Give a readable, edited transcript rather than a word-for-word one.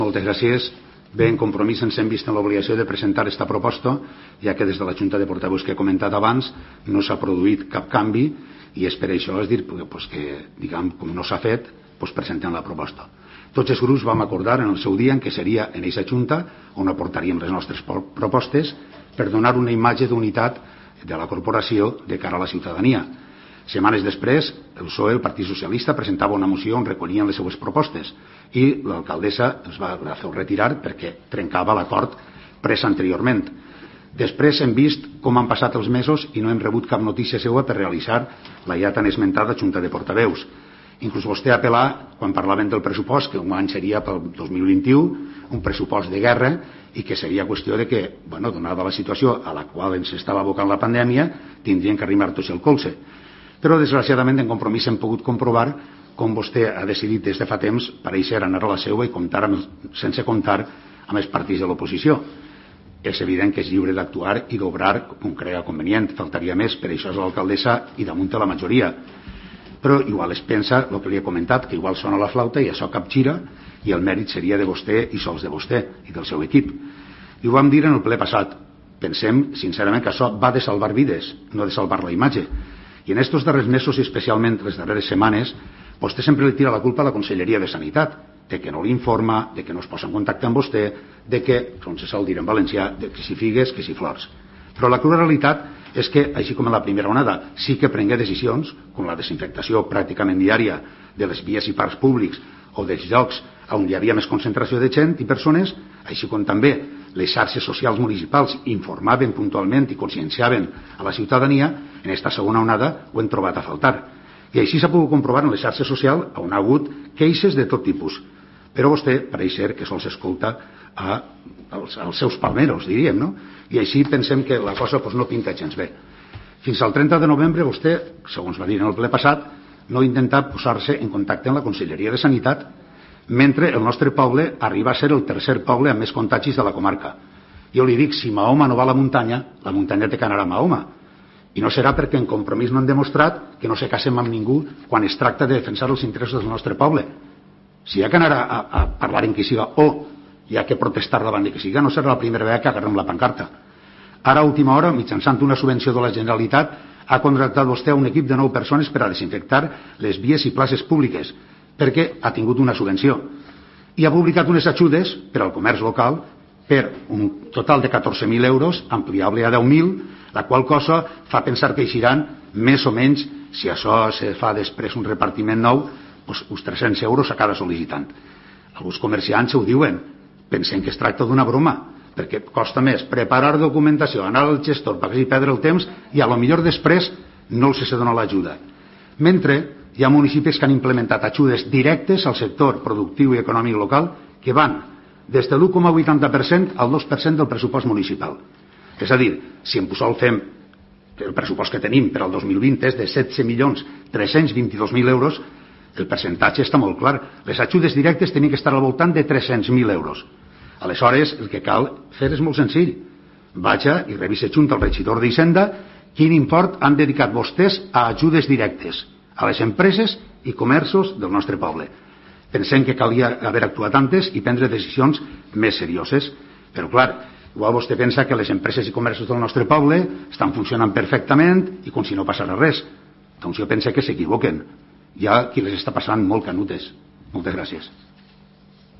Moltes gràcies. Bé, en Compromís ens hem vist en l'obligació de presentar aquesta proposta, ja que des de la Junta de Portaveus que he comentat abans no s'ha produït cap canvi i és per això que, diguem, com no s'ha fet, presentem la proposta. Tots els grups vam acordar en el seu dia que seria en aquesta Junta on aportaríem les nostres propostes per donar una imatge d'unitat de la corporació de cara a la ciutadania. Setmanes després, el PSOE, el Partit Socialista, presentava una moció on recollien les seues propostes i l'alcaldessa els va fer retirar perquè trencava l'acord pres anteriorment. Després hem vist com han passat els mesos i no hem rebut cap notícia seva per realitzar la ja tan esmentada Junta de Portaveus. Inclús vostè apel·là, quan parlaven del pressupost, que un any seria pel 2021, un pressupost de guerra i que seria qüestió de que, donada la situació a la qual ens estava abocant la pandèmia, tindrien que arrimar tots el colze. Però, desgraciadament, en Compromís hem pogut comprovar com vostè ha decidit des de fa temps pareixer anar a la seva i comptar sense comptar amb els partits de l'oposició. És evident que és lliure d'actuar i d'obrar com crea convenient, faltaria més, per això és l'alcaldessa i damunt de la majoria. Però igual es pensa el que li he comentat, que igual sona la flauta i això capgira i el mèrit seria de vostè i sols de vostè i del seu equip. I ho vam dir en el ple passat. Pensem, sincerament, que això va de salvar vides, no de salvar la imatge. I en aquests darrers mesos i especialment les darreres setmanes, vostè sempre li tira la culpa a la Conselleria de Sanitat, de que no l'informa, de que no es posa en contacte amb vostè, de que, com se sol dir en valencià, de que si figues, que si flors. Però la crua realitat és que, així com en la primera onada, sí que prengué decisions, com la desinfectació pràcticament diària de les vies i parcs públics o dels llocs on hi havia més concentració de gent i persones, així com també les xarxes socials municipals informaven puntualment i conscienciaven a la ciutadania, en aquesta segona onada ho hem trobat a faltar. I així s'ha pogut comprovar en les xarxes socials on ha hagut queixes de tot tipus. Però vostè pareix ser que sols escolta als seus palmeros, diríem, no? I així pensem que la cosa no pinta gens bé. Fins al 30 de novembre vostè, segons va dir en el ple passat, no ha intentat posar-se en contacte amb la Conselleria de Sanitat, mentre el nostre poble arriba a ser el tercer poble amb més contagis de la comarca. Jo li dic, si Mahoma no va a la muntanya té que anar a Mahoma. I no serà perquè en Compromís no han demostrat que no se casen amb ningú quan es tracta de defensar els interessos del nostre poble. Si hi ha que anar a parlar en qui siga o hi ha que protestar davant de qui siga, no serà la primera vegada que agarrem la pancarta. Ara, a última hora, mitjançant una subvenció de la Generalitat, ha contractat vostè un equip de 9 persones per a desinfectar les vies i places públiques, perquè ha tingut una subvenció. I ha publicat unes ajudes per al comerç local per un total de 14.000 euros, ampliable a 10.000, la qual cosa fa pensar que eixiran més o menys, si això se fa després un repartiment nou, uns 300 euros a cada sol·licitant. Alguns comerciants ho diuen, pensen que es tracta d'una broma, perquè costa més preparar documentació, anar al gestor per perdre el temps i a lo millor després no els se dona l'ajuda. Mentre hi ha municipis que han implementat ajudes directes al sector productiu i econòmic local que van des de l'1,80% al 2% del pressupost municipal. És a dir, si en Puçol fem el pressupost que tenim per al 2020 és de 17.322.000 euros, el percentatge està molt clar. Les ajudes directes tenien que estar al voltant de 300.000 euros. Aleshores, el que cal fer és molt senzill. Vaja i revise junt al regidor d'Hisenda quin import han dedicat vostès a ajudes directes a les empreses i comerços del nostre poble. Pensem que calia haver actuat antes i prendre decisions més serioses. Però, clar, igual vostè pensa que les empreses i comerços del nostre poble estan funcionant perfectament i com si no passara res. Doncs jo penso que s'equivoquen. Hi ha qui les està passant molt canutes. Moltes gràcies.